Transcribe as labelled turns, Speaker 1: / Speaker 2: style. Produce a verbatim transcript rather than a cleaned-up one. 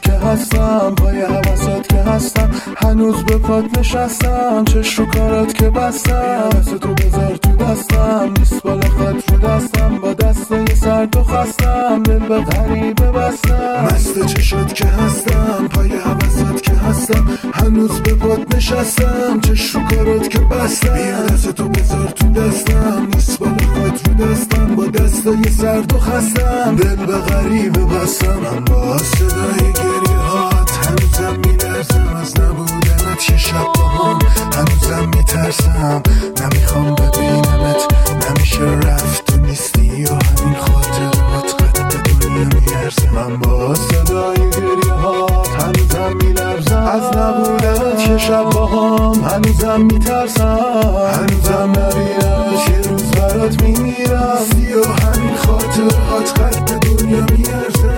Speaker 1: که هستم، پای حواسات که هستم، هنوز به پات نشستم، چش رو کارات که بستم، دست تو بذار تو دستم، نیست بالا خط رو دستم، با دستای سرد و خستم، دل به غریبه بستم، مست چشات که هستم، پای حواسات که هستم، هنوز به پات نشستم، چش رو کارات که بستم، بیا دست تو بذار تو دستم، نیست بالا خط رو دستم، با دستای سرد و خستم، دل به غریبه بستم. من با صدای گریه هات هنوزم میلرزم، از نبودنت یه شب با هم هنوزم میترسم، نمیخوام ببینمت، نمیشه رفت، تو نیستی و همین خاطرات قد دنیا میارزم. من با صدای گریه هات هنوزم میلرزم، از نبودنت یه شب با هم هنوزم میترسم، هنوزم نبینمت، یه روز برات میمیرم، نیستی و همین خاطرات قد دنیا میارزم.